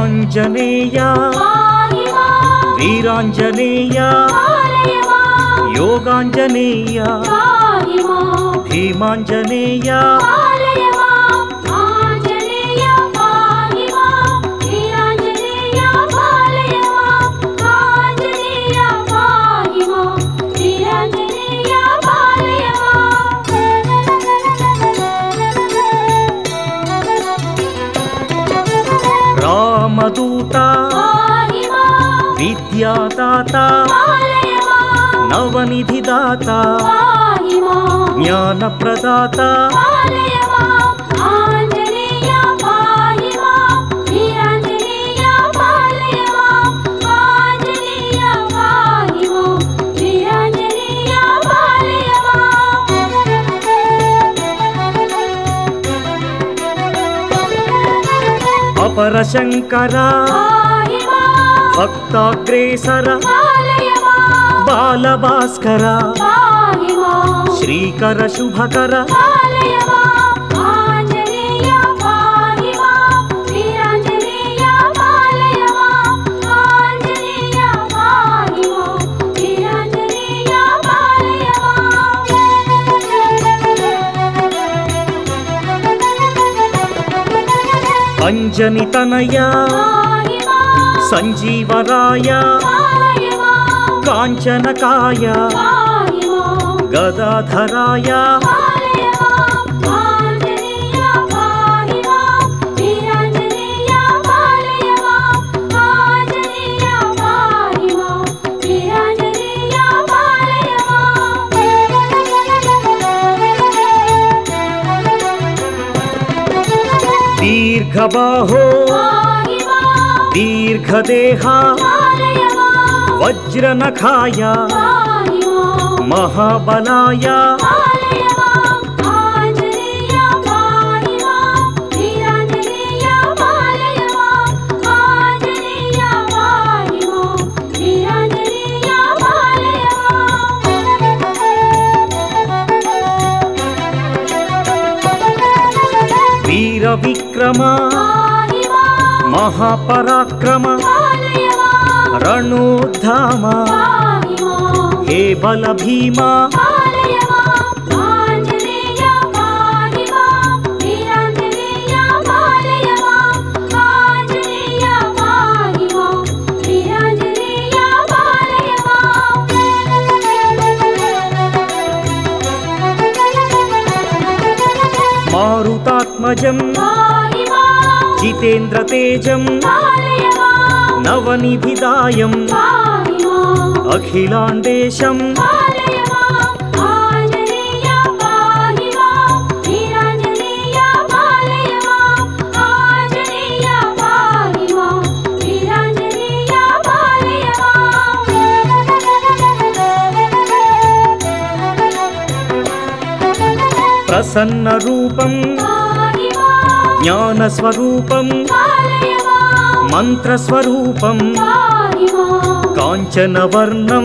ఆంజనేయ వీరాంజనేయ యోగాంజనేయ భీమాంజనేయ రామదూత విద్యాదాత నవనిధిదాత జ్ఞానప్రదాత అపరశంకర భక్తాగ్రేసర బాలభాస్కర శ్రీకర శుభకర అంజని తనయ సంజీవరాయ కాంచనకాయ గదాధరాయ దీర్ఘబాహో దీర్ఘదేహ వజ్రనఖాయ మహాబలాయ వీర విక్రమ మహాపరాక్రమ రణోద్ధామ హే బల భీమా మారుతాత్మజం జితేంద్ర తేజం నవనిధిదాయం అఖిలాండేశం ప్రసన్న రూపం జ్ఞానస్వరూపం మంత్రస్వరూపం కాంచనవర్ణం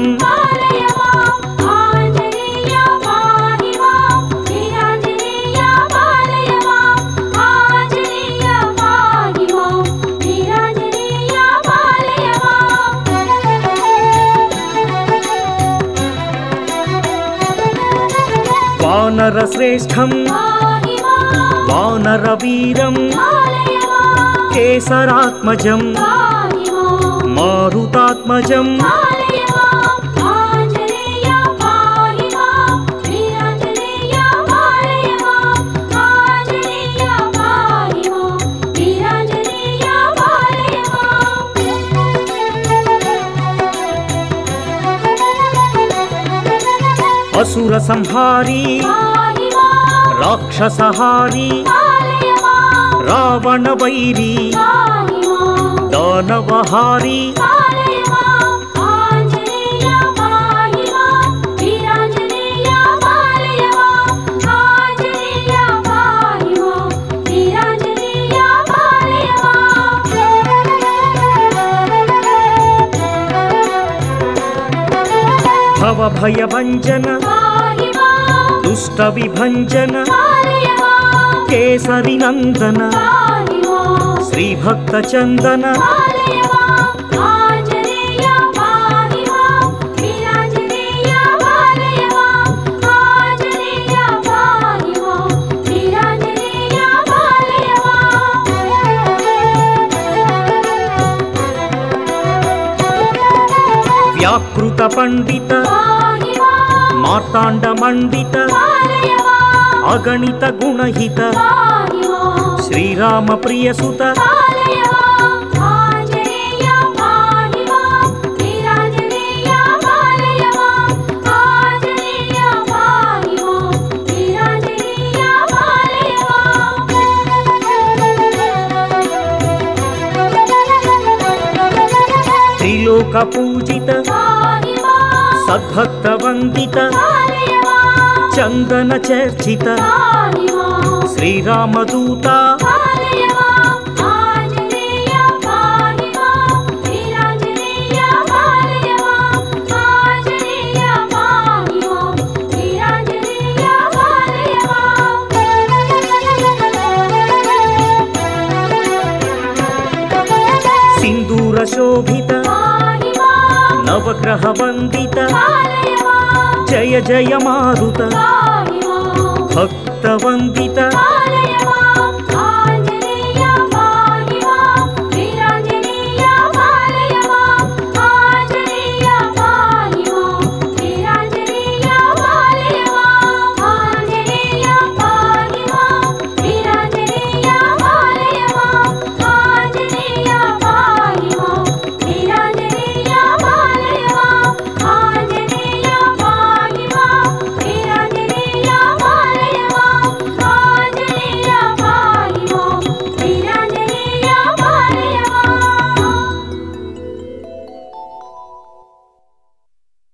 వానరశ్రేష్టం వానరవీరం కేసరాత్మజం మారుతాత్మజం అసుర సంహారీ రాక్షసహారీ రావణ వైరీ దానవహారీ భవభయభంజన దుష్ట విభంజన కేసరి నందన శ్రీభక్త చందన వ్యాకృత పండిత మార్తాండ మండిత అగణిత గుణహిత శ్రీరామ ప్రియసుత త్రిలోక పూజిత సద్భక్త వందిత చందన చర్చిత శ్రీరామదూత సింధూర శోభిత నవగ్రహ వందిత జయ జయ మారుత భక్త వందిత